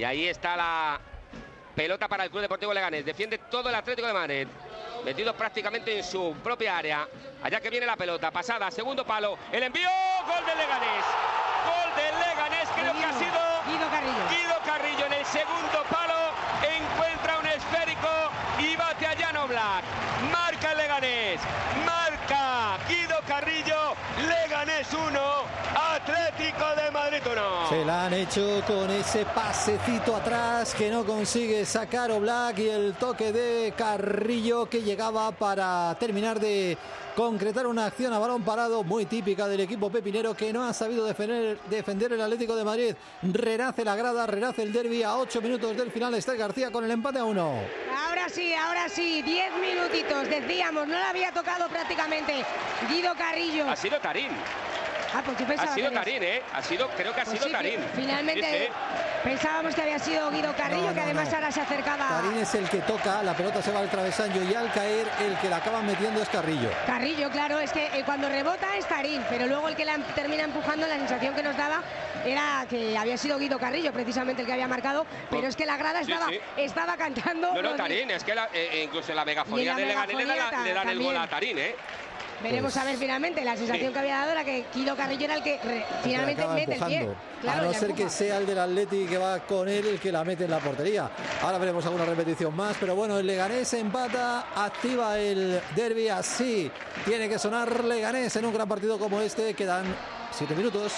Y ahí está la pelota para el Club Deportivo Leganés. Defiende todo el Atlético de Madrid, metido prácticamente en su propia área. Allá que viene la pelota, pasada, segundo palo, el envío, gol del Leganés. Gol del Leganés, creo que ha sido Guido Carrillo en el segundo palo. Encuentra un esférico y bate a Jan Oblak. Marca el Leganés, marca Guido Carrillo. Leganés 1, Atlético de Madrid 1. Se la han hecho con ese pasecito atrás que no consigue sacar Oblak y el toque de Carrillo que llegaba para terminar de concretar una acción a balón parado muy típica del equipo pepinero, que no ha sabido defender el Atlético de Madrid. Renace la grada, renace el derbi. A 8 minutos del final está García con el empate a 1. Ahora sí, 10 minutitos, decíamos, no le había tocado prácticamente Guido Carrillo. Ha sido Tarín. Pues yo pensaba ha sido Tarín, creo que ha sido Tarín. Finalmente pensábamos que había sido Guido Carrillo, que además ahora se acercaba. Tarín es el que toca, la pelota se va al travesaño y al caer el que la acaban metiendo es Carrillo. Carrillo, claro, es que cuando rebota es Tarín, pero luego el que la termina empujando, la sensación que nos daba era que había sido Guido Carrillo precisamente el que había marcado, pero es que la grada estaba cantando. No, Tarín, es que incluso en la megafonía de Leganés le dan el gol a Tarín, Veremos a ver finalmente. La sensación que había dado era que Guido Carrillo era el que finalmente mete el pie. Claro, a no ser que sea el del Atleti que va con él el que la mete en la portería. Ahora veremos alguna repetición más, pero bueno, el Leganés empata, activa el derbi. Así tiene que sonar Leganés en un gran partido como este. Quedan 7 minutos.